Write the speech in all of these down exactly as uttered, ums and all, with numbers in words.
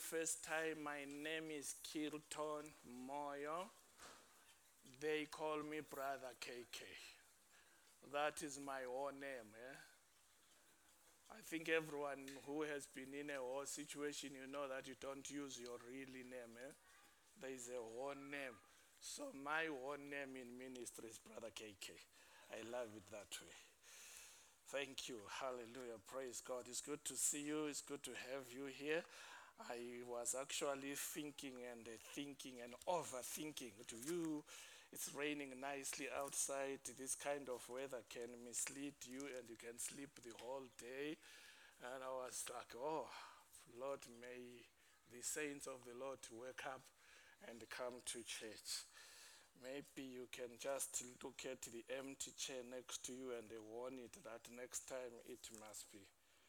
first time, my name is Kilton Moyo. They call me Brother K K. That is my own name. Eh? I think everyone who has been in a war situation, you know that you don't use your real name. Eh? There is a own name. So my own name in ministry is Brother K K. I love it that way. Thank you. Hallelujah. Praise God. It's good to see you. It's good to have you here. I was actually thinking and uh, thinking and overthinking. To you, it's raining nicely outside. This kind of weather can mislead you and you can sleep the whole day. And I was like, oh, Lord, may the saints of the Lord wake up and come to church. Maybe you can just look at the empty chair next to you and warn it that next time it must be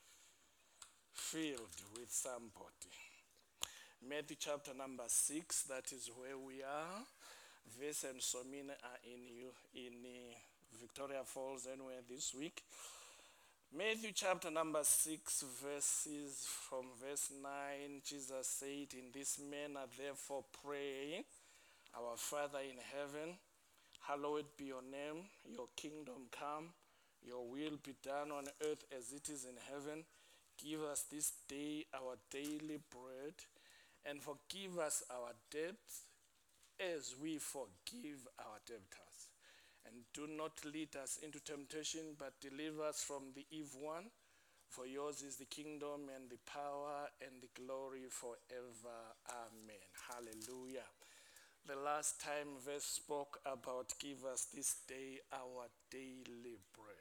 filled with somebody. Matthew chapter number six, that is where we are. Vess and Somina are in you in uh, Victoria Falls anywhere this week. Matthew chapter number six, verses from verse nine, Jesus said, in this manner therefore pray, our Father in heaven, hallowed be your name, your kingdom come, your will be done on earth as it is in heaven. Give us this day our daily bread, and forgive us our debts as we forgive our debtors. And do not lead us into temptation, but deliver us from the evil one. For yours is the kingdom and the power and the glory forever. Amen. Hallelujah. The last time verse spoke about give us this day our daily bread.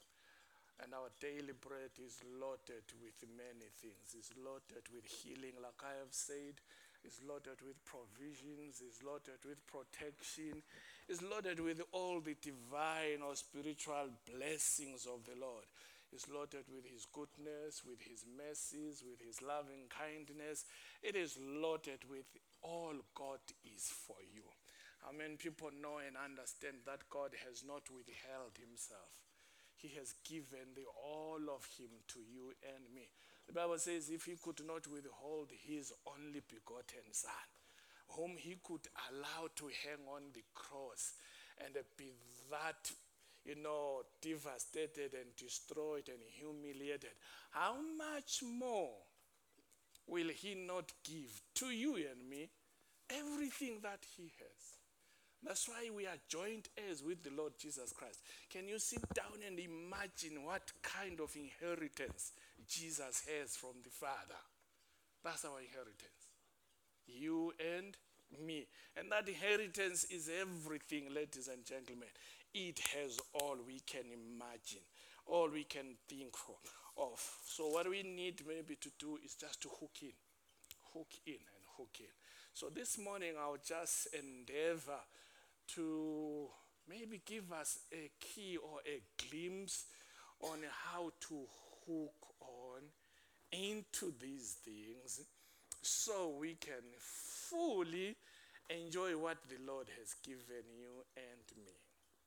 And our daily bread is loaded with many things. It's loaded with healing, like I have said. It's loaded with provisions. It's loaded with protection. It's loaded with all the divine or spiritual blessings of the Lord. It's loaded with his goodness, with his mercies, with his loving kindness. It is loaded with all God is for you. How many people know and understand that God has not withheld himself? He has given the all of him to you and me. The Bible says if he could not withhold his only begotten son, whom he could allow to hang on the cross and be that, you know, devastated and destroyed and humiliated, how much more will he not give to you and me everything that he has? That's why we are joint heirs with the Lord Jesus Christ. Can you sit down and imagine what kind of inheritance Jesus has from the Father? That's our inheritance. You and me. And that inheritance is everything, ladies and gentlemen. It has all we can imagine, all we can think of. So what we need maybe to do is just to hook in, hook in and hook in. So this morning I'll just endeavor to maybe give us a key or a glimpse on how to hook on into these things so we can fully enjoy what the Lord has given you and me.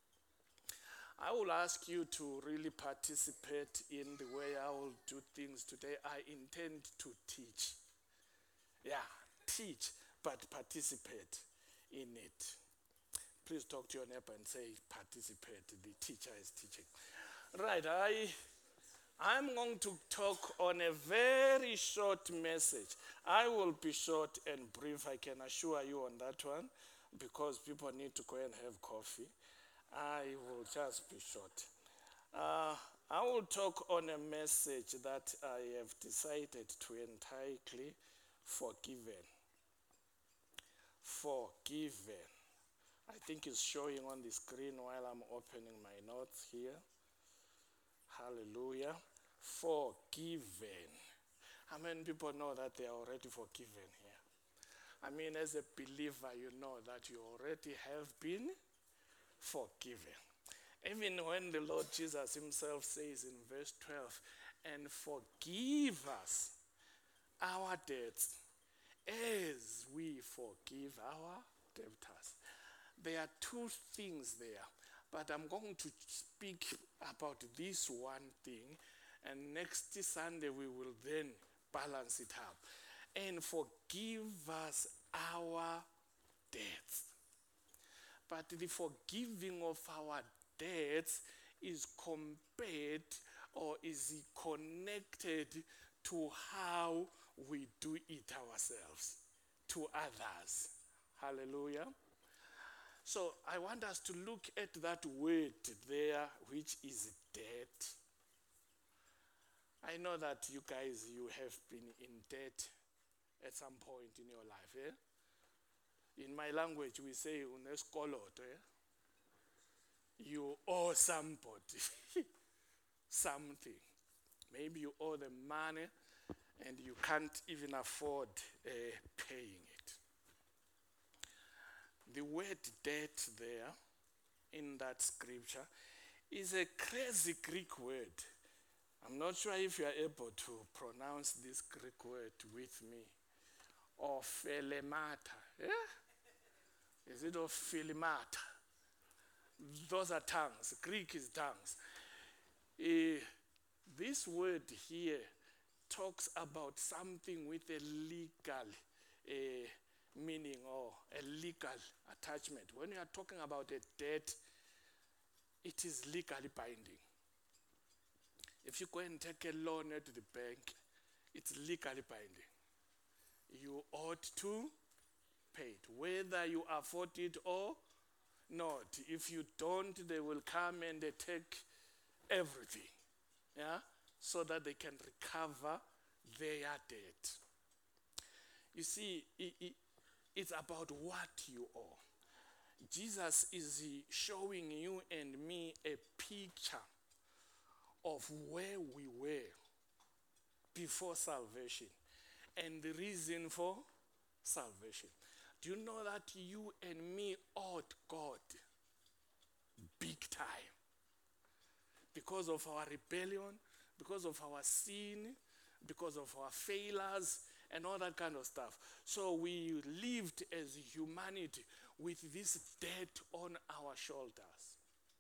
I will ask you to really participate in the way I will do things today. I intend to teach. Yeah, teach, but participate in it. Please talk to your neighbor and say, participate. The teacher is teaching. Right, I, I'm going to talk on a very short message. I will be short and brief, I can assure you on that one, because people need to go and have coffee. I will just be short. Uh, I will talk on a message that I have decided to entitle Forgiven. Forgiven. I think it's showing on the screen while I'm opening my notes here. Hallelujah. Forgiven. How many people know that they are already forgiven here? I mean, as a believer, you know that you already have been forgiven. Even when the Lord Jesus himself says in verse twelve, and forgive us our debts as we forgive our debtors. There are two things there, but I'm going to speak about this one thing, and next Sunday we will then balance it up. and forgive us our debts. But the forgiving of our debts is compared or is connected to how we do it ourselves, to others. Hallelujah. So I want us to look at that word there, which is debt. I know that you guys, you have been in debt at some point in your life. Eh? In my language, we say, uneskolot. Eh? You owe somebody something. Maybe you owe them money and you can't even afford uh, paying it. The word debt there in that scripture is a crazy Greek word. I'm not sure if you are able to pronounce this Greek word with me. Ophelemata. Yeah? Is it ophelemata? Those are tongues. Greek is tongues. Uh, this word here talks about something with a legal uh, meaning or a legal attachment. When you are talking about a debt, it is legally binding. If you go and take a loan at the bank, it's legally binding. You ought to pay it, whether you afford it or not. If you don't, they will come and they take everything, yeah, so that they can recover their debt. You see, it, it, it's about what you owe. Jesus is showing you and me a picture of where we were before salvation and the reason for salvation. Do you know that you and me owed God big time? Because of our rebellion, because of our sin, because of our failures, and all that kind of stuff. So we lived as humanity with this debt on our shoulders.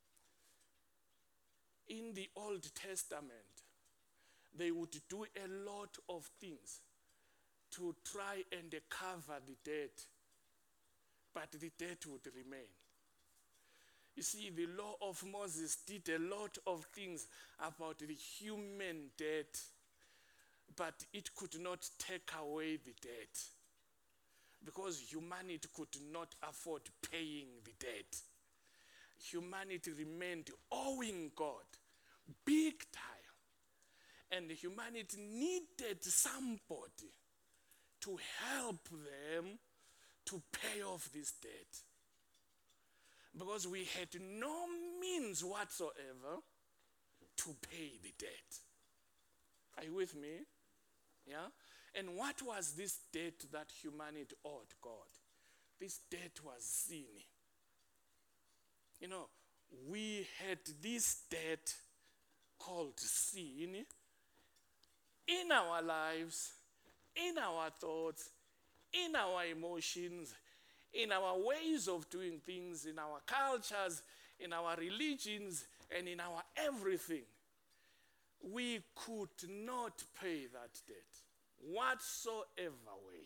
In the Old Testament, they would do a lot of things to try and cover the debt, but the debt would remain. You see, the law of Moses did a lot of things about the human debt, but it could not take away the debt because humanity could not afford paying the debt. Humanity remained owing God big time, and humanity needed somebody to help them to pay off this debt, because we had no means whatsoever to pay the debt. Are you with me? Yeah? And what was this debt that humanity owed God? This debt was sin. You know, we had this debt called sin in our lives, in our thoughts, in our emotions, in our ways of doing things, in our cultures, in our religions, and in our everything. We could not pay that debt, whatsoever way.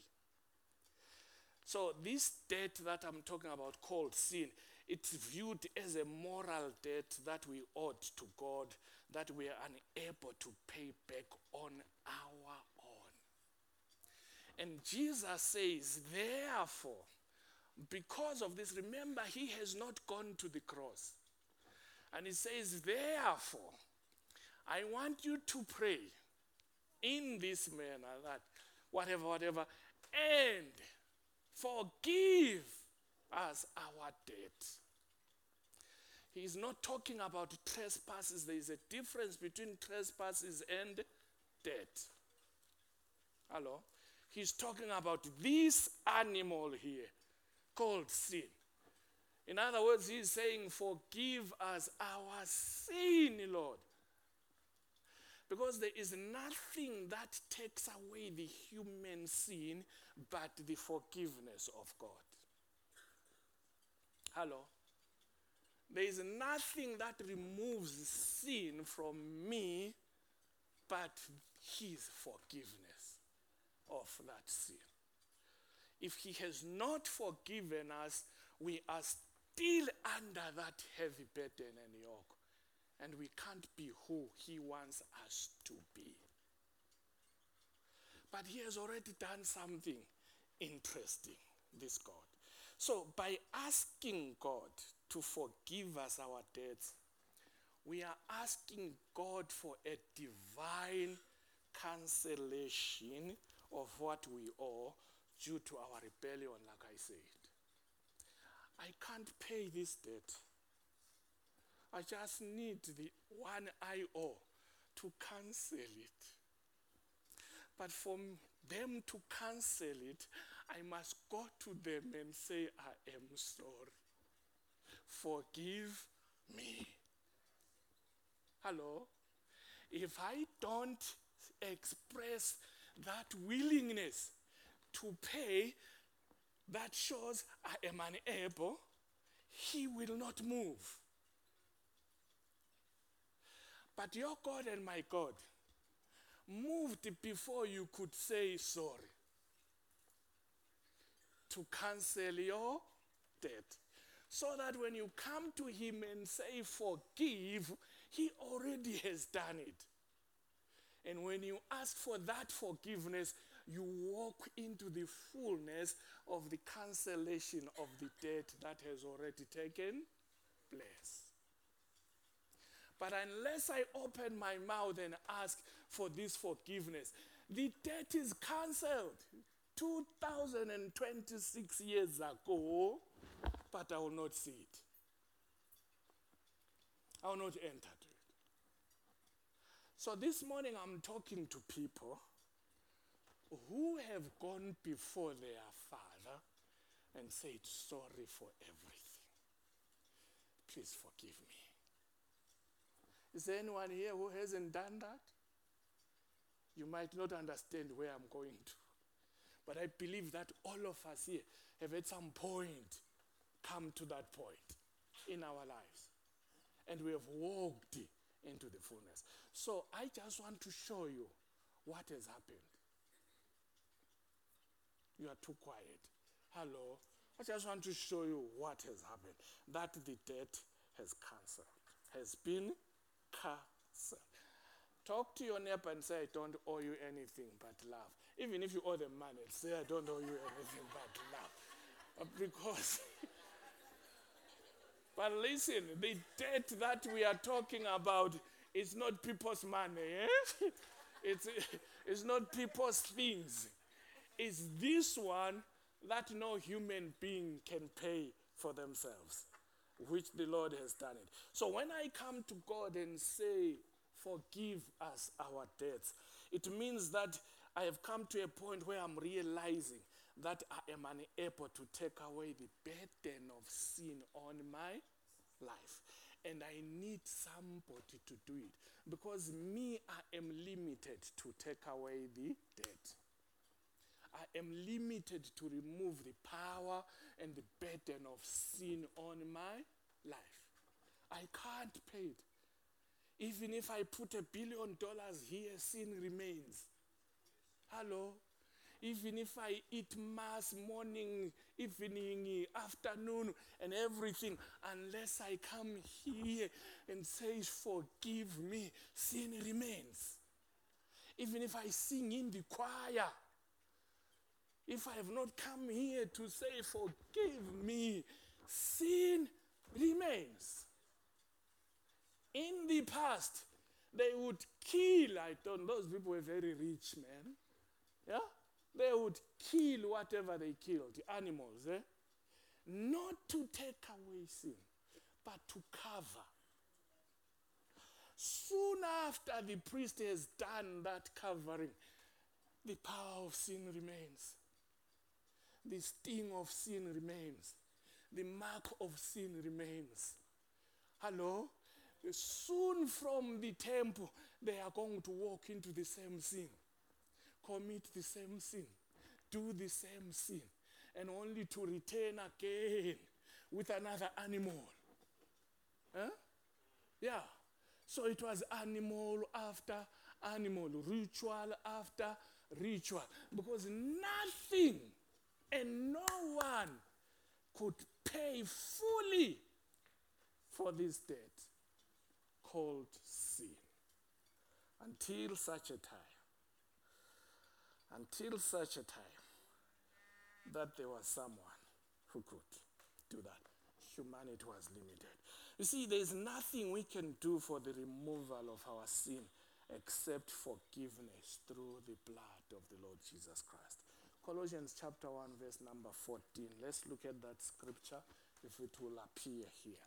So this debt that I'm talking about, called sin, it's viewed as a moral debt that we owed to God, that we are unable to pay back on our own. And Jesus says, therefore, because of this, remember, he has not gone to the cross. And he says, therefore, I want you to pray in this manner, that whatever, whatever, and forgive us our debt. He's not talking about trespasses. There is a difference between trespasses and debt. Hello? He's talking about this animal here called sin. In other words, he's saying, forgive us our sin, Lord. Because there is nothing that takes away the human sin but the forgiveness of God. Hello? There is nothing that removes sin from me but his forgiveness of that sin. If he has not forgiven us, we are still under that heavy burden and yoke. And we can't be who he wants us to be. But he has already done something interesting, this God. So by asking God to forgive us our debts, we are asking God for a divine cancellation of what we owe due to our rebellion, like I said. I can't pay this debt. I just need the one I owe to cancel it. But for them to cancel it, I must go to them and say, I am sorry. Forgive me. Hello? If I don't express that willingness to pay, that shows I am unable, he will not move. But your God and my God moved before you could say sorry, to cancel your debt. So that when you come to him and say forgive, he already has done it. And when you ask for that forgiveness, you walk into the fullness of the cancellation of the debt that has already taken place. But unless I open my mouth and ask for this forgiveness, the debt is cancelled two thousand twenty-six years ago, but I will not see it. I will not enter to it. So this morning I'm talking to people who have gone before their Father and said sorry for everything. Please forgive me. Is there anyone here who hasn't done that? You might not understand where I'm going to. But I believe that all of us here have at some point come to that point in our lives. And we have walked into the fullness. So I just want to show you what has happened. You are too quiet. Hello? I just want to show you what has happened. That the debt has cancelled. Has been cancelled. Talk to your neighbor and say, I don't owe you anything but love. Even if you owe them money, say, I don't owe you anything but love. Because, but listen, the debt that we are talking about is not people's money. Eh? It's, it's not people's things. It's this one that no human being can pay for themselves, which the Lord has done it. So when I come to God and say, forgive us our debts, it means that I have come to a point where I'm realizing that I am unable to take away the burden of sin on my life. And I need somebody to do it. Because me, I am limited to take away the debt. I am limited to remove the power and the burden of sin on my life. I can't pay it. Even if I put a billion dollars here, sin remains. Hello? Even if I eat mass morning, evening, afternoon, and everything, unless I come here and say, forgive me, sin remains. Even if I sing in the choir, if I have not come here to say, forgive me, sin remains. In the past, they would kill, I don't know, those people were very rich, man. Yeah? They would kill whatever they killed, the animals, eh? Not to take away sin, but to cover. Soon after the priest has done that covering, the power of sin remains. The sting of sin remains. The mark of sin remains. Hello? Soon from the temple, they are going to walk into the same sin. Commit the same sin. Do the same sin. And only to return again with another animal. Huh? Yeah. So it was animal after animal, ritual after ritual, because nothing and no one could pay fully for this debt called sin. Until such a time, until such a time that there was someone who could do that. Humanity was limited. You see, there's nothing we can do for the removal of our sin except forgiveness through the blood of the Lord Jesus Christ. Colossians chapter one, verse number fourteen. Let's look at that scripture if it will appear here.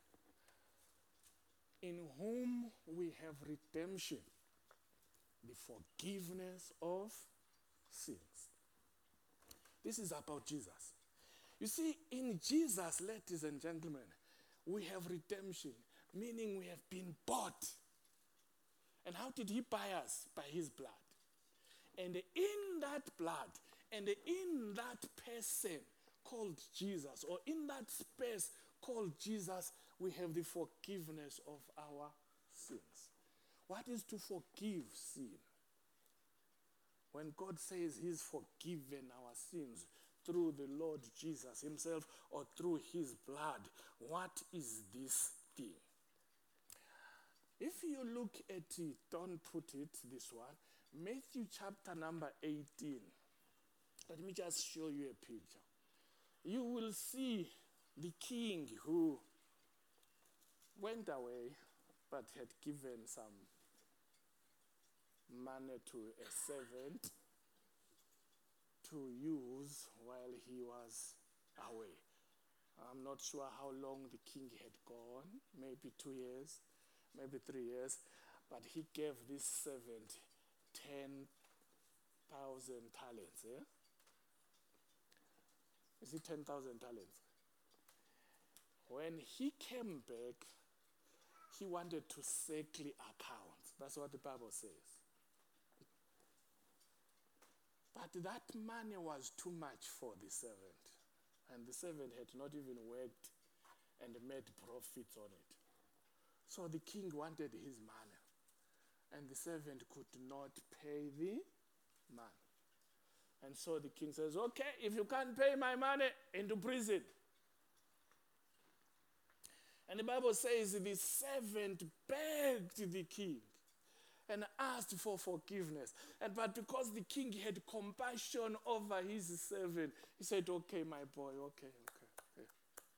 In whom we have redemption, the forgiveness of sins. This is about Jesus. You see, in Jesus, ladies and gentlemen, we have redemption, meaning we have been bought. And how did he buy us? By his blood. And in that blood, and in that person called Jesus, or in that space called Jesus, we have the forgiveness of our sins. What is to forgive sin? When God says he's forgiven our sins through the Lord Jesus himself or through his blood, what is this thing? If you look at it, don't put it this one, Matthew chapter number eighteen. Let me just show you a picture. You will see the king who went away but had given some money to a servant to use while he was away. I'm not sure how long the king had gone, maybe two years, maybe three years, but he gave this servant ten thousand talents. Eh? Is it ten thousand talents? When he came back, he wanted to settle accounts. That's what the Bible says. But that money was too much for the servant. And the servant had not even worked and made profits on it. So the king wanted his money. And the servant could not pay the man. And so the king says, okay, if you can't pay my money, into prison. And the Bible says the servant begged the king and asked for forgiveness. And but because the king had compassion over his servant, he said, okay, my boy, okay, okay. okay.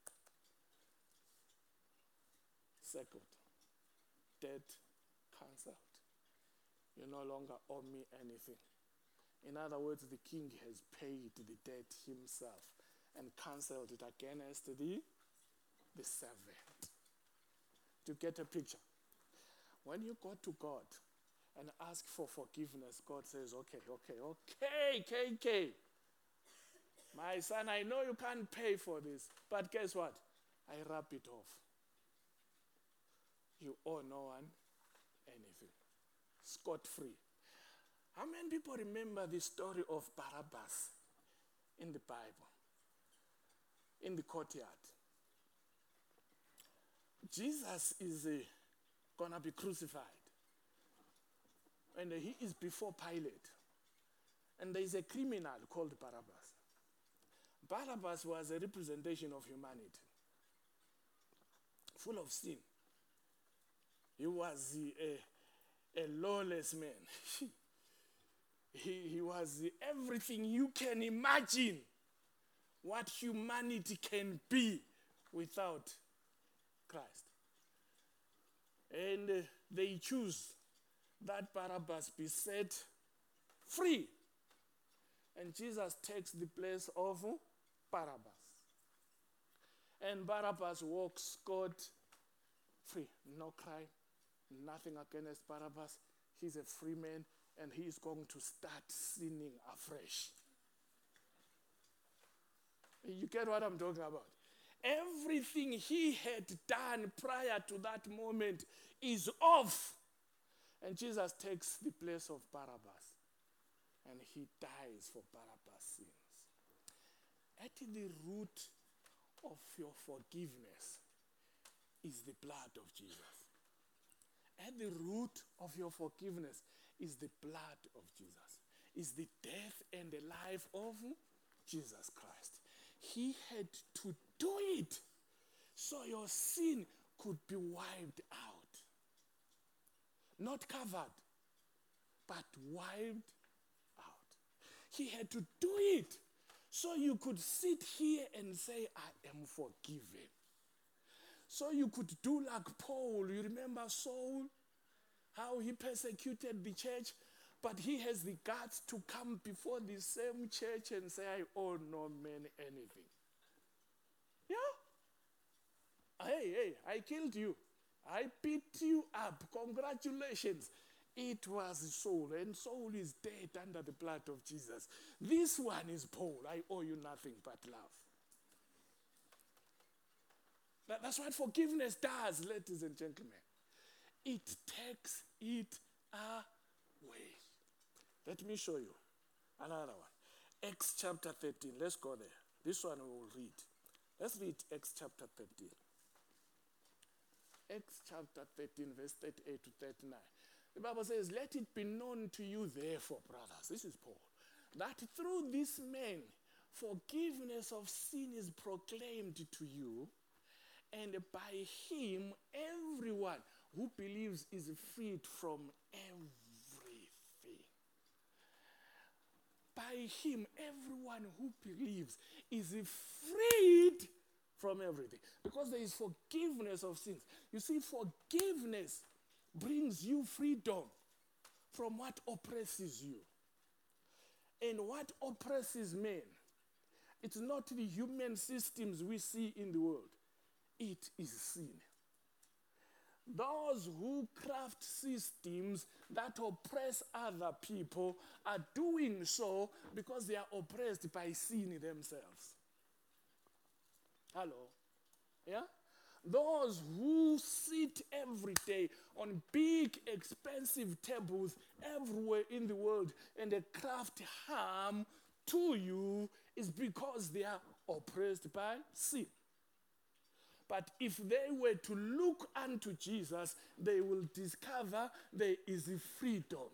Second, debt cancelled. You no longer owe me anything. In other words, the king has paid the debt himself and cancelled it against the, the servant. To get a picture. When you go to God and ask for forgiveness, God says, okay, okay, okay, K K. My son, I know you can't pay for this, but guess what? I rub it off. You owe no one anything. Scot-free. How many people remember the story of Barabbas in the Bible? In the courtyard. Jesus is uh, going to be crucified. And uh, he is before Pilate. And there is a criminal called Barabbas. Barabbas was a representation of humanity. Full of sin. He was uh, a, a lawless man. he, he was uh, everything you can imagine what humanity can be without Christ. And uh, they choose that Barabbas be set free. And Jesus takes the place of Barabbas. And Barabbas walks scot-free. No crime, nothing against Barabbas. He's a free man and he is going to start sinning afresh. You get what I'm talking about? Everything he had done prior to that moment is off. And Jesus takes the place of Barabbas. And he dies for Barabbas' sins. At the root of your forgiveness is the blood of Jesus. At the root of your forgiveness is the blood of Jesus. is the death and the life of Jesus Christ. He had to do it so your sin could be wiped out. Not covered, but wiped out. He had to do it so you could sit here and say, I am forgiven. So you could do like Paul. You remember Saul? How he persecuted the church? But he has the guts to come before the same church and say, I owe no man anything. Yeah? Hey, hey, I killed you. I beat you up. Congratulations. It was Saul, and Saul is dead under the blood of Jesus. This one is Paul. I owe you nothing but love. That, that's what forgiveness does, ladies and gentlemen. It takes it away. Let me show you another one. Acts chapter thirteen. Let's go there. This one we will read. Let's read Acts chapter thirteen. Acts chapter thirteen, verse thirty-eight to thirty-nine. The Bible says, let it be known to you therefore, brothers, this is Paul, that through this man forgiveness of sin is proclaimed to you, and by him everyone who believes is freed from everything. By him everyone who believes is freed from everything. Because there is forgiveness of sins. You see, forgiveness brings you freedom from what oppresses you. And what oppresses men, it's not the human systems we see in the world. It is sin. Those who craft systems that oppress other people are doing so because they are oppressed by sin themselves. Hello? Yeah? Those who sit every day on big, expensive tables everywhere in the world and they craft harm to you is because they are oppressed by sin. But if they were to look unto Jesus, they will discover there is a freedom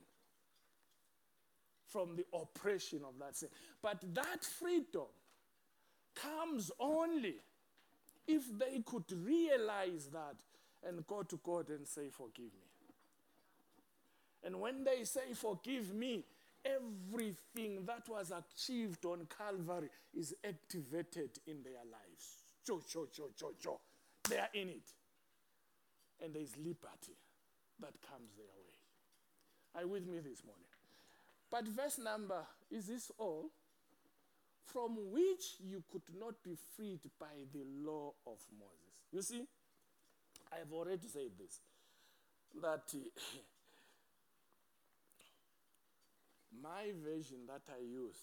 from the oppression of that sin. But that freedom comes only if they could realize that and go to God and say, forgive me. And when they say, forgive me, everything that was achieved on Calvary is activated in their lives. Cho, cho, cho, cho, cho. They are in it. And there is liberty that comes their way. Are you with me this morning? But verse number, is this all? From which you could not be freed by the law of Moses. You see, I have already said this, that uh, my version that I use,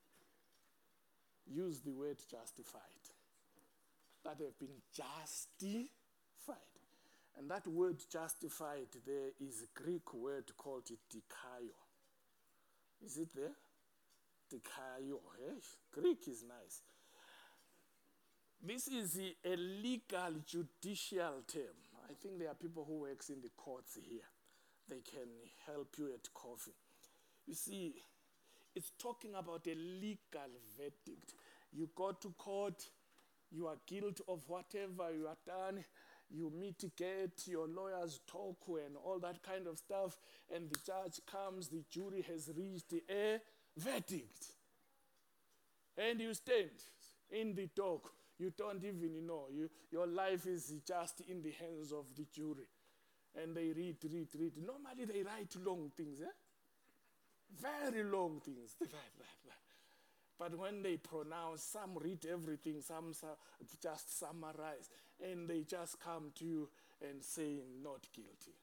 use the word justified. That have been justified. And that word justified there is a Greek word called dikaio. Is it there? Dikaio. Eh? Greek is nice. This is a legal judicial term. I think there are people who work in the courts here. They can help you at coffee. You see, it's talking about a legal verdict. You go to court, you are guilty of whatever you have done, you mitigate, your lawyers talk and all that kind of stuff, and the judge comes, the jury has reached a verdict. And you stand in the dock. You don't even know. You, your life is just in the hands of the jury. And they read, read, read. Normally they write long things, eh? Very long things. They write, write, write. But when they pronounce, some read everything, some just summarize, and they just come to you and say, not guilty.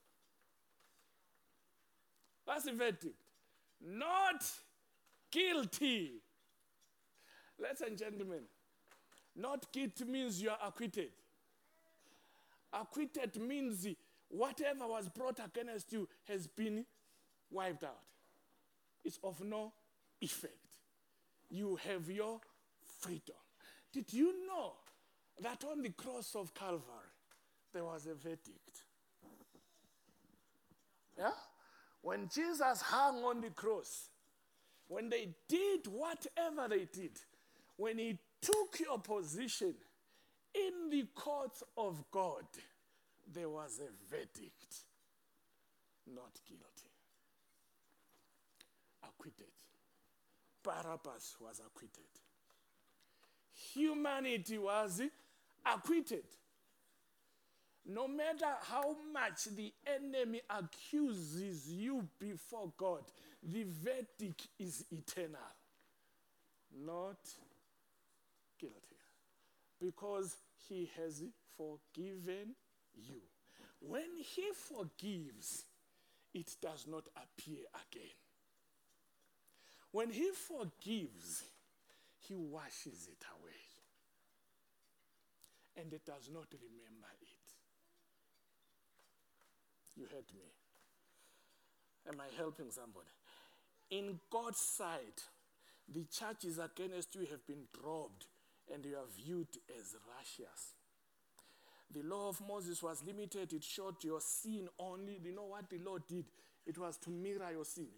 That's the verdict. Not guilty. Ladies and gentlemen, not guilty means you are acquitted. Acquitted means whatever was brought against you has been wiped out. It's of no effect. You have your freedom. Did you know that on the cross of Calvary, there was a verdict? Yeah? When Jesus hung on the cross, when they did whatever they did, when he took your position in the courts of God, there was a verdict. Not guilty. Acquitted. Barabbas was acquitted. Humanity was acquitted. No matter how much the enemy accuses you before God, the verdict is eternal. Not guilty. Because he has forgiven you. When he forgives, it does not appear again. When he forgives, he washes it away. And it does not remember it. You heard me. Am I helping somebody? In God's sight, the charges against you have been dropped and you are viewed as righteous. The law of Moses was limited. It showed your sin only. You know what the law did? It was to mirror your sin.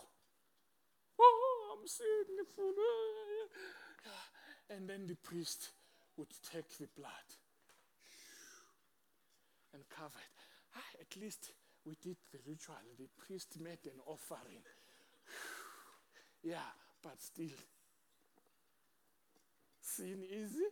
Oh, I'm sinful. And then the priest would take the blood and cover it. Ah, at least we did the ritual. The priest made an offering. Yeah, but still, sin is there.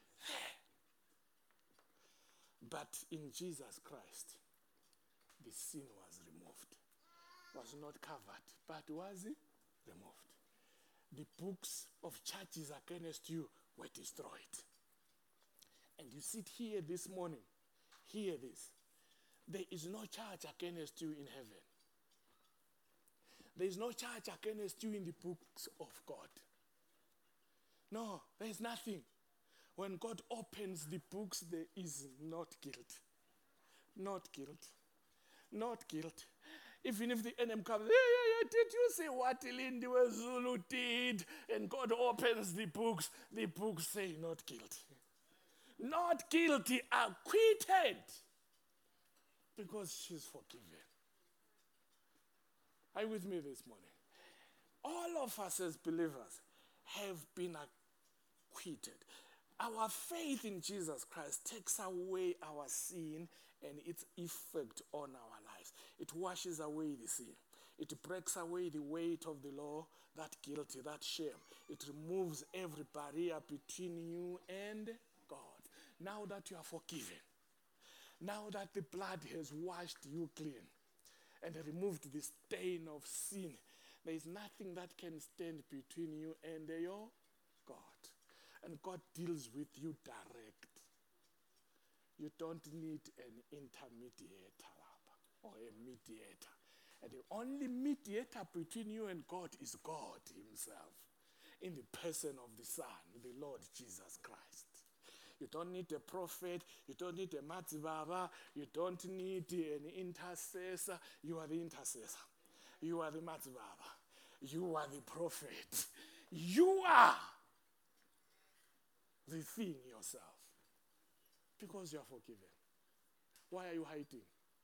But in Jesus Christ, the sin was removed. Was not covered, but was removed. The books of charges against you were destroyed. And you sit here this morning, hear this. There is no charge against you in heaven. There is no charge against you in the books of God. No, there is nothing. When God opens the books, there is not guilt. Not guilt. Not guilt. Even if the enemy comes, yeah, yeah, yeah, did you see what Lindiwe Zulu did? And God opens the books, the books say not guilty. Not guilty, acquitted. Because she's forgiven. Are you with me this morning? All of us as believers have been acquitted. Our faith in Jesus Christ takes away our sin and its effect on our lives. It washes away the sin. It breaks away the weight of the law, that guilt, that shame. It removes every barrier between you and God. Now that you are forgiven, now that the blood has washed you clean and removed the stain of sin, there is nothing that can stand between you and your God. And God deals with you direct. You don't need an intermediator or a mediator. And the only mediator between you and God is God himself, in the person of the Son, the Lord Jesus Christ. You don't need a prophet. You don't need a matzibaba. You don't need an intercessor. You are the intercessor. You are the matzibaba. You are the prophet. You are the thing yourself. Because you are forgiven. Why are you hiding?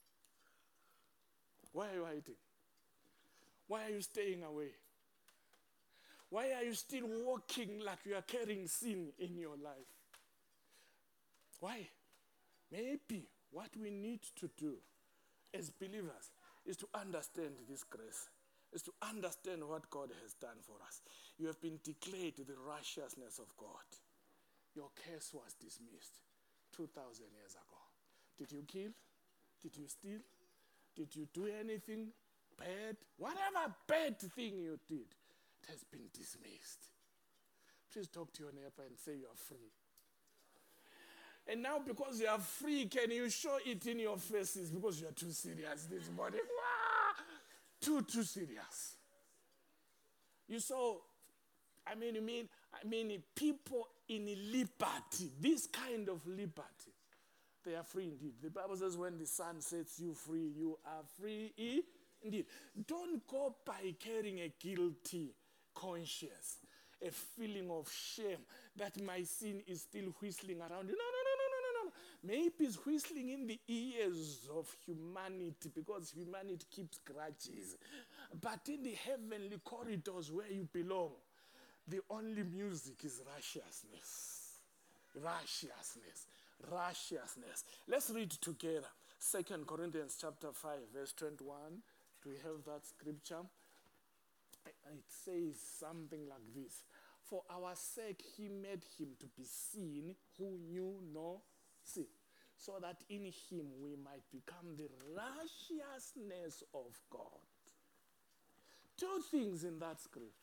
Why are you hiding? Why are you staying away? Why are you still walking like you are carrying sin in your life? Why? Maybe what we need to do as believers is to understand this grace, is to understand what God has done for us. You have been declared the righteousness of God. Your case was dismissed two thousand years ago. Did you kill? Did you steal? Did you do anything bad? Whatever bad thing you did, it has been dismissed. Please talk to your neighbor and say you are free. And now because you are free, can you show it in your faces? Because you are too serious this morning. Wow! Too, too serious. You saw, I mean, you mean, I mean, people in liberty, this kind of liberty, they are free indeed. The Bible says when the Son sets you free, you are free indeed. Don't go by carrying a guilty conscience, a feeling of shame that my sin is still whistling around you. No, no, no, no, no, no, no. Maybe it's whistling in the ears of humanity because humanity keeps grudges. But in the heavenly corridors where you belong, the only music is righteousness. Righteousness. Righteousness. Let's read together. Second Corinthians chapter five, verse twenty-one. Do we have that scripture? It says something like this. For our sake he made him to be seen who knew no sin, so that in him we might become the righteousness of God. Two things in that scripture.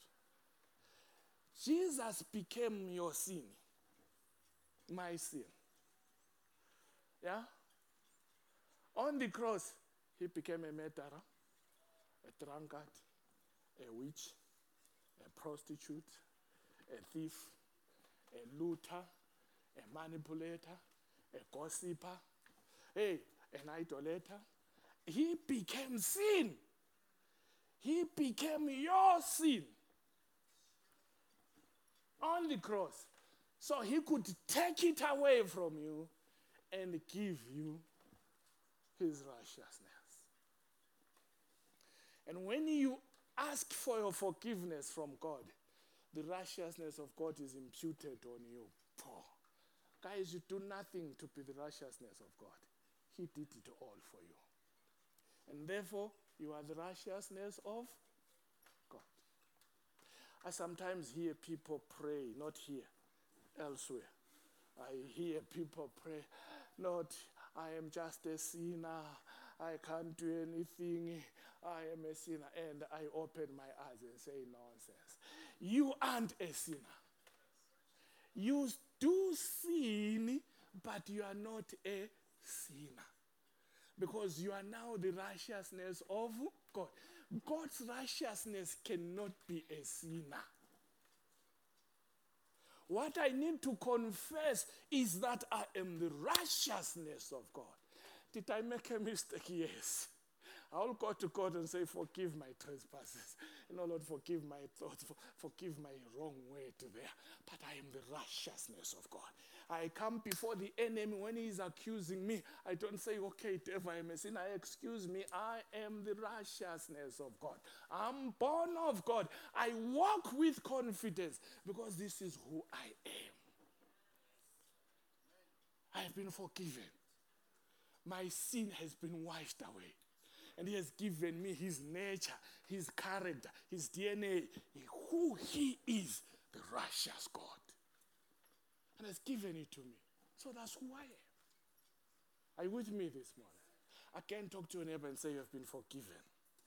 Jesus became your sin, my sin. Yeah? On the cross, he became a murderer, a drunkard, a witch, a prostitute, a thief, a looter, a manipulator, a gossiper, hey, an idolater. He became sin. He became your sin on the cross. So he could take it away from you and give you his righteousness. And when you ask for your forgiveness from God, the righteousness of God is imputed on you. Oh, guys, you do nothing to be the righteousness of God. He did it all for you. And therefore, you are the righteousness of God. I sometimes hear people pray, not here, elsewhere. I hear people pray, Lord, I am just a sinner. I can't do anything. I am a sinner. And I open my eyes and say, nonsense. You aren't a sinner. You do sin, but you are not a sinner. Because you are now the righteousness of God. God's righteousness cannot be a sinner. What I need to confess is that I am the righteousness of God. Did I make a mistake? Yes. I'll go to God and say, forgive my trespasses. You know, Lord, forgive my thoughts, for, forgive my wrong way to there. But I am the righteousness of God. I come before the enemy when he is accusing me. I don't say, okay, devil, I am a sinner. Excuse me, I am the righteousness of God. I'm born of God. I walk with confidence because this is who I am. I have been forgiven. My sin has been washed away. And he has given me his nature, his character, his D N A, who he is, the righteous God. And has given it to me. So that's who I am. Are you with me this morning? I can talk to your neighbor and say you have been forgiven.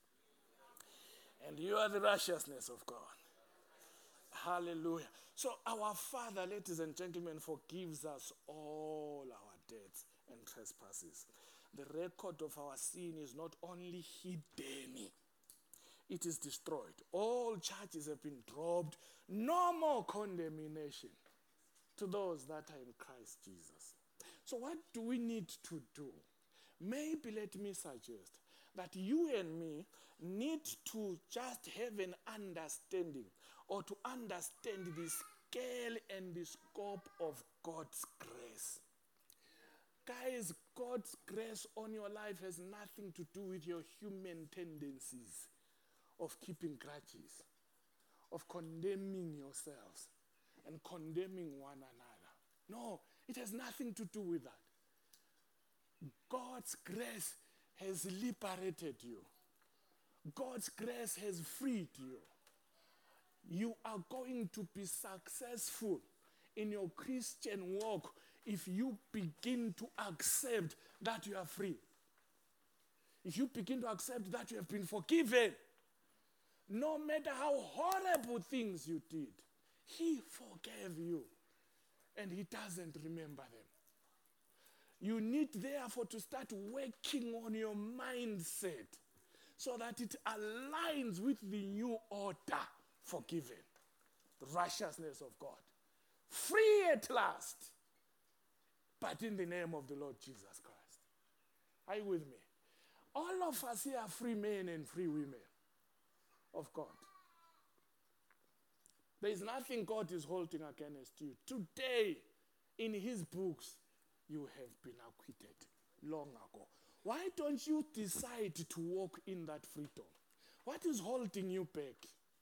And you are the righteousness of God. Hallelujah. So our Father, ladies and gentlemen, forgives us all our debts and trespasses. The record of our sin is not only hidden, it is destroyed. All charges have been dropped. No more condemnation to those that are in Christ Jesus. So what do we need to do? Maybe let me suggest that you and me need to just have an understanding or to understand the scale and the scope of God's grace. Guys, God's grace on your life has nothing to do with your human tendencies of keeping grudges, of condemning yourselves and condemning one another. No, it has nothing to do with that. God's grace has liberated you. God's grace has freed you. You are going to be successful in your Christian walk if you begin to accept that you are free. If you begin to accept that you have been forgiven, no matter how horrible things you did, he forgave you and he doesn't remember them. You need therefore to start working on your mindset so that it aligns with the new order. Forgiven, the righteousness of God, free at last, but in the name of the Lord Jesus Christ. Are you with me? All of us here are free men and free women of God. There is nothing God is holding against you. Today, in his books, you have been acquitted long ago. Why don't you decide to walk in that freedom? What is holding you back?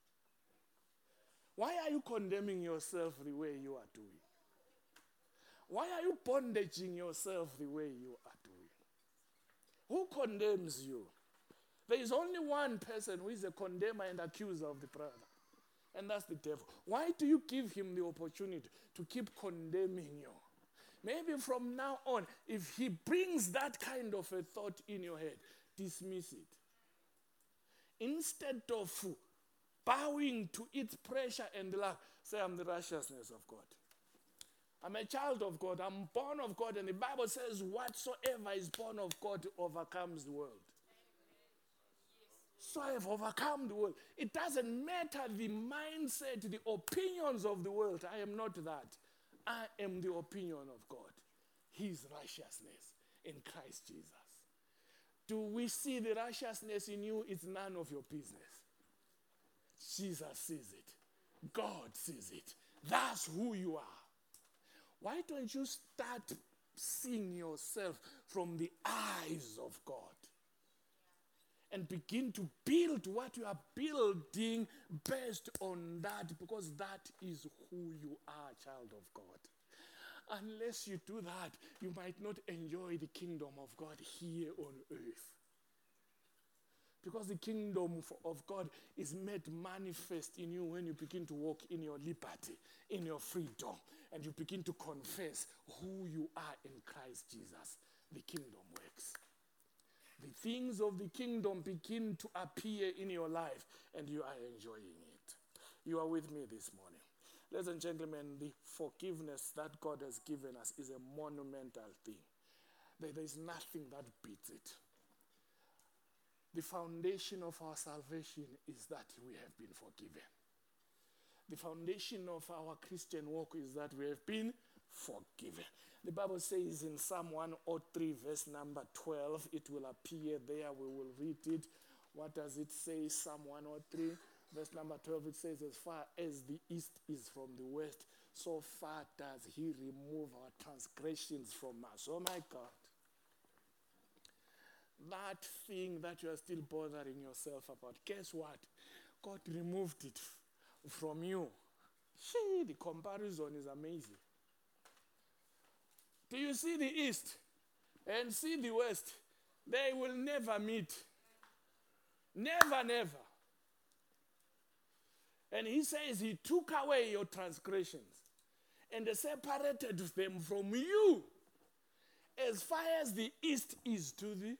Why are you condemning yourself the way you are doing? Why are you bondaging yourself the way you are doing? Who condemns you? There is only one person who is a condemner and accuser of the brother, and that's the devil. Why do you give him the opportunity to keep condemning you? Maybe from now on, if he brings that kind of a thought in your head, dismiss it. Instead of bowing to its pressure and lack, say, I'm the righteousness of God. I'm a child of God. I'm born of God. And the Bible says, whatsoever is born of God overcomes the world. So I have overcome the world. It doesn't matter the mindset, the opinions of the world. I am not that. I am the opinion of God. His righteousness in Christ Jesus. Do we see the righteousness in you? It's none of your business. Jesus sees it. God sees it. That's who you are. Why don't you start seeing yourself from the eyes of God? And begin to build what you are building based on that, because that is who you are, child of God. Unless you do that, you might not enjoy the kingdom of God here on earth. Because the kingdom of God is made manifest in you when you begin to walk in your liberty, in your freedom, and you begin to confess who you are in Christ Jesus. The kingdom works. The things of the kingdom begin to appear in your life, and you are enjoying it. You are with me this morning. Ladies and gentlemen, the forgiveness that God has given us is a monumental thing. There is nothing that beats it. The foundation of our salvation is that we have been forgiven. The foundation of our Christian walk is that we have been forgiven. The Bible says in Psalm one oh three, verse number twelve, it will appear there. We will read it. What does it say? Psalm one oh three, verse number twelve, it says, as far as the east is from the west, so far does he remove our transgressions from us. Oh my God. That thing that you are still bothering yourself about, guess what? God removed it from you. Gee, the comparison is amazing. Do you see the east and see the west? They will never meet. Never, never. And he says he took away your transgressions and separated them from you as far as the east is to the...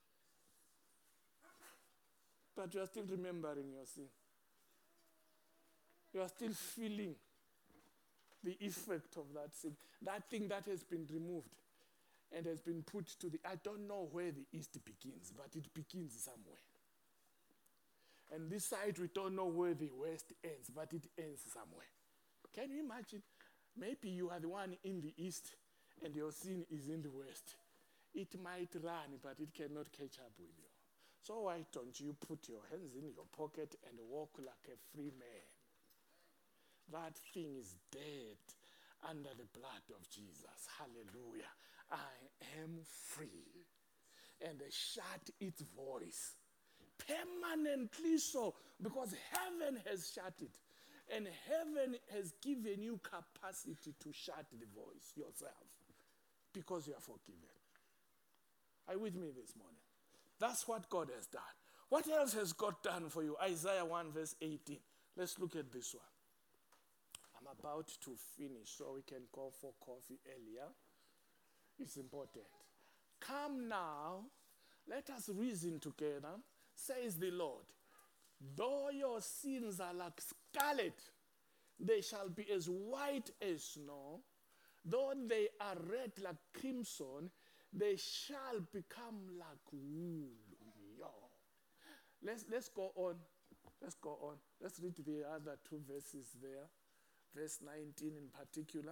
But you are still remembering your sin. You are still feeling the effect of that sin. That thing that has been removed and has been put to the... I don't know where the east begins, but it begins somewhere. And this side, we don't know where the west ends, but it ends somewhere. Can you imagine? Maybe you are the one in the east and your sin is in the west. It might run, but it cannot catch up with you. So why don't you put your hands in your pocket and walk like a free man? That thing is dead under the blood of Jesus. Hallelujah. I am free. And shut its voice. Permanently so. Because heaven has shut it. And heaven has given you capacity to shut the voice yourself. Because you are forgiven. Are you with me this morning? That's what God has done. What else has God done for you? Isaiah one verse eighteen. Let's look at this one. I'm about to finish so we can go for coffee earlier. It's important. Come now, let us reason together, says the Lord. Though your sins are like scarlet, they shall be as white as snow. Though they are red like crimson, they shall become like wool. Yo. Let's, let's go on. Let's go on. Let's read the other two verses there. Verse nineteen in particular.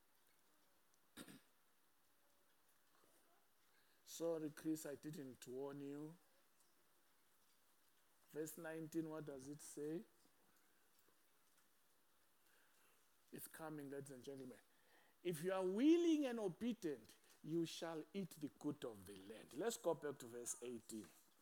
Sorry, Chris, I didn't warn you. Verse nineteen, what does it say? It's coming, ladies and gentlemen. If you are willing and obedient, you shall eat the good of the land. Let's go back to verse eighteen.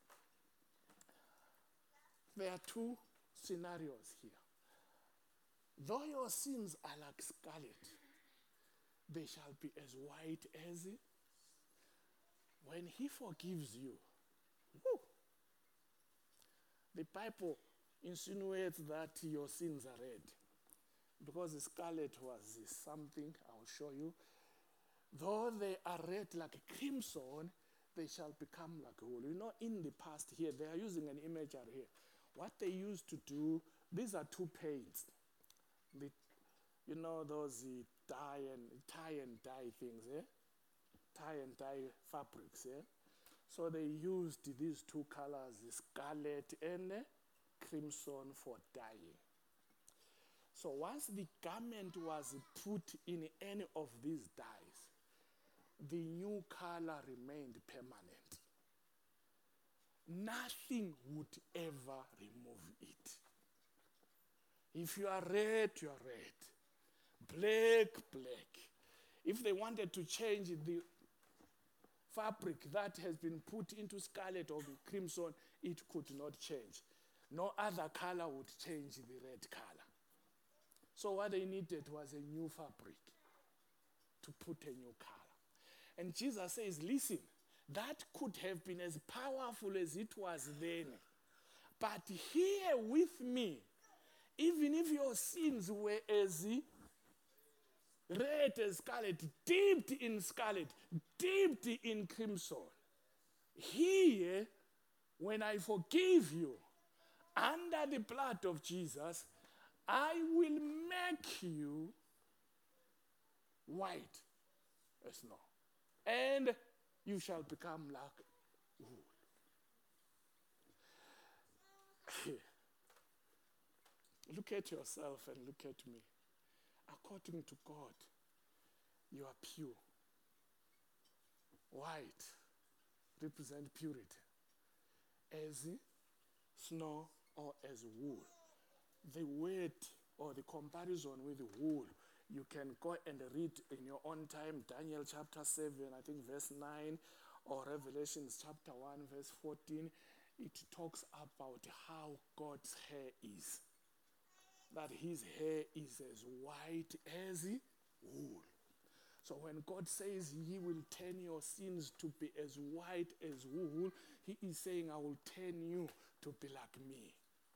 There are two scenarios here. Though your sins are like scarlet, they shall be as white as when he forgives you. Woo. The Bible insinuates that your sins are red, because the scarlet was something, I'll show you. Though they are red like crimson, they shall become like wool. You know, in the past here, they are using an imagery here. What they used to do, these are two paints. The, you know, those uh, tie and tie and dye things, eh? Tie and dye fabrics, eh? So they used these two colors, the scarlet and uh, crimson, for dyeing. So once the garment was put in any of these dyes, the new color remained permanent. Nothing would ever remove it. If you are red, you are red. Black, black. If they wanted to change the fabric that has been put into scarlet or crimson, it could not change. No other color would change the red color. So what they needed was a new fabric to put a new color. And Jesus says, listen, that could have been as powerful as it was then. But here with me, even if your sins were as red as scarlet, dipped in scarlet, dipped in crimson, here, when I forgive you, under the blood of Jesus, I will make you white as snow. And you shall become like wool. Look at yourself and look at me. According to God, you are pure. White represent purity. As snow or as wool. The word or the comparison with wool, you can go and read in your own time, Daniel chapter seven, I think verse nine, or Revelations chapter one, verse fourteen. It talks about how God's hair is. That his hair is as white as wool. So when God says he will turn your sins to be as white as wool, he is saying, I will turn you to be like me.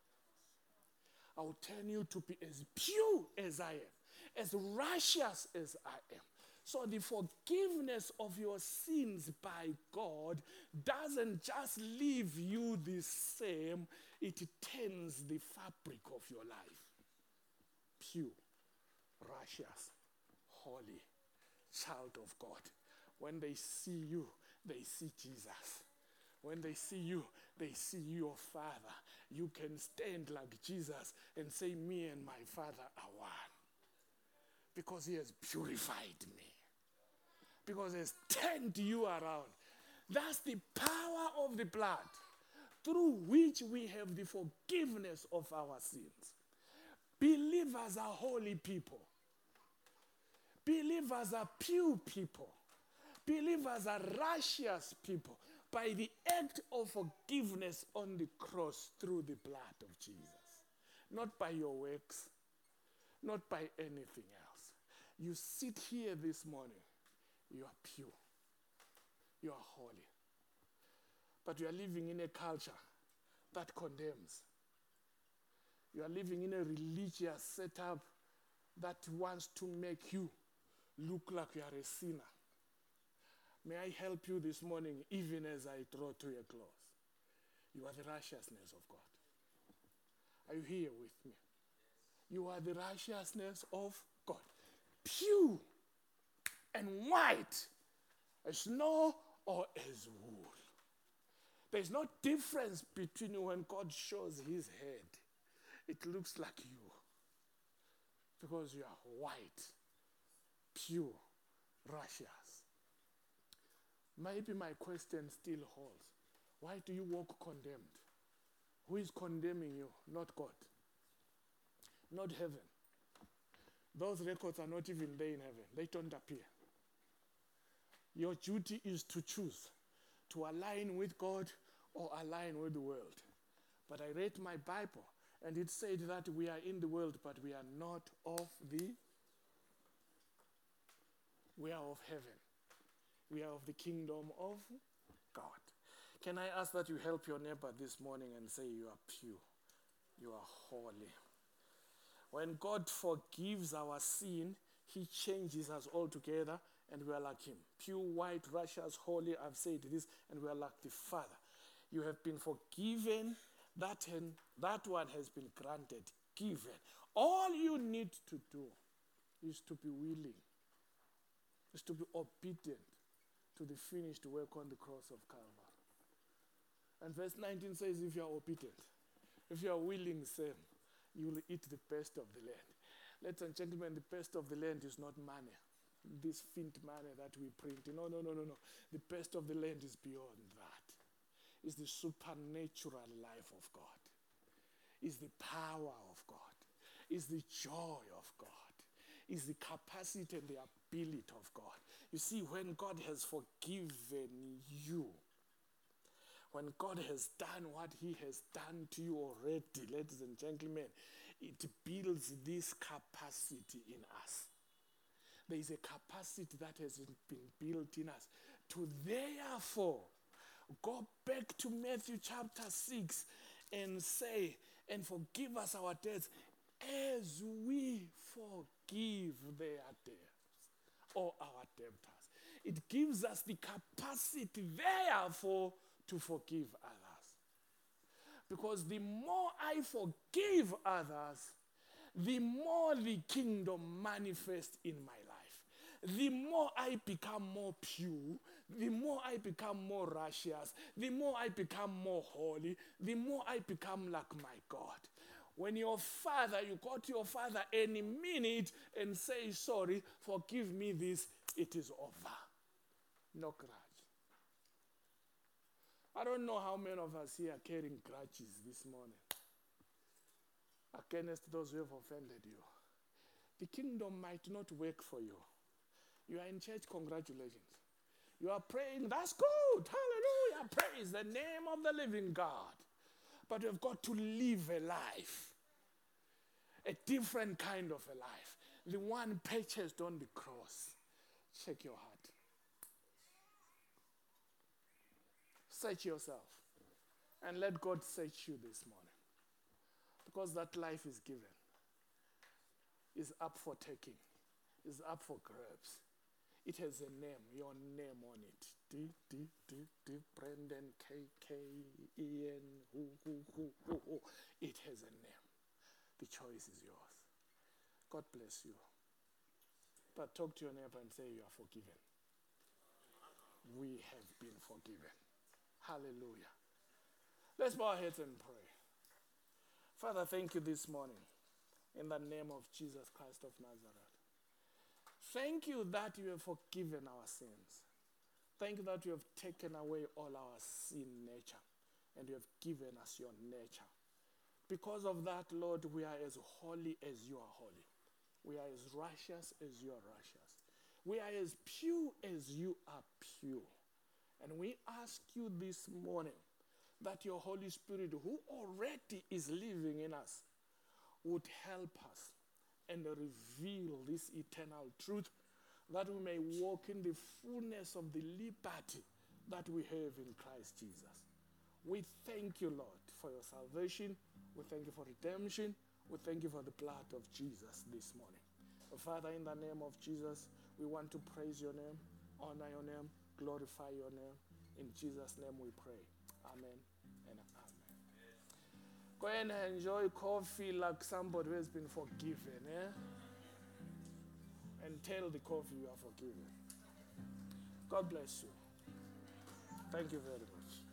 I will turn you to be as pure as I am, as righteous as I am. So the forgiveness of your sins by God doesn't just leave you the same, it turns the fabric of your life. Pure, righteous, holy, child of God. When they see you, they see Jesus. When they see you, they see your Father. You can stand like Jesus and say, me and my Father are one. Because he has purified me. Because he has turned you around. That's the power of the blood through which we have the forgiveness of our sins. Believers are holy people. Believers are pure people. Believers are righteous people by the act of forgiveness on the cross through the blood of Jesus. Not by your works, not by anything else. You sit here this morning, you are pure, you are holy. But you are living in a culture that condemns. You are living in a religious setup that wants to make you look like you are a sinner. May I help you this morning, even as I draw to a close? You are the righteousness of God. Are you here with me? You are the righteousness of God. Pure and white as snow or as wool. There's no difference between when God shows his head. It looks like you. Because you are white, pure, righteous. Maybe my question still holds. Why do you walk condemned? Who is condemning you? Not God. Not heaven. Those records are not even there in heaven. They don't appear. Your duty is to choose to align with God or align with the world. But I read my Bible, and it said that we are in the world, but we are not of the, we are of heaven. We are of the kingdom of God. Can I ask that you help your neighbor this morning and say you are pure, you are holy. When God forgives our sin, he changes us altogether, and we are like him. Pure, white, righteous, holy, I've said this, and we are like the Father. You have been forgiven, that, and that one has been granted, given. All you need to do is to be willing, is to be obedient to the finished work on the cross of Calvary. And verse nineteen says, if you are obedient, if you are willing, same, you will eat the best of the land. Ladies and gentlemen, the best of the land is not money. This faint money that we print. No, no, no, no, no. The best of the land is beyond that. It's the supernatural life of God. It's the power of God. It's the joy of God. It's the capacity and the ability of God. You see, when God has forgiven you, when God has done what he has done to you already, ladies and gentlemen, it builds this capacity in us. There is a capacity that has been built in us to therefore go back to Matthew chapter six and say, and forgive us our debts as we forgive their debts or our debtors. It gives us the capacity therefore to forgive others. Because the more I forgive others, the more the kingdom manifests in my life. The more I become more pure, the more I become more righteous, the more I become more holy, the more I become like my God. When your father, you go to your father any minute and say, sorry, forgive me this, it is over. No grudge. I don't know how many of us here are carrying grudges this morning against those who have offended you. The kingdom might not work for you. You are in church, congratulations. You are praying, that's good, hallelujah, praise the name of the living God. But you've got to live a life, a different kind of a life, the one purchased on the cross. Check your heart. Search yourself and let God search you this morning, because that life is given, is up for taking, is up for grabs. It has a name, your name on it. D, D, D, D, Brendan, K, K, Ian, who, who, who, who, who. It has a name. The choice is yours. God bless you. But talk to your neighbor and say you are forgiven. We have been forgiven. Hallelujah. Let's bow our heads and pray. Father, thank you this morning in the name of Jesus Christ of Nazareth. Thank you that you have forgiven our sins. Thank you that you have taken away all our sin nature and you have given us your nature. Because of that, Lord, we are as holy as you are holy. We are as righteous as you are righteous. We are as pure as you are pure. And we ask you this morning that your Holy Spirit, who already is living in us, would help us and reveal this eternal truth, that we may walk in the fullness of the liberty that we have in Christ Jesus. We thank you, Lord, for your salvation. We thank you for redemption. We thank you for the blood of Jesus this morning. Father, in the name of Jesus, we want to praise your name, honor your name, glorify your name. In Jesus' name we pray. Amen and amen. Go and enjoy coffee like somebody who has been forgiven. Eh? And tell the coffee you are forgiven. God bless you. Thank you very much.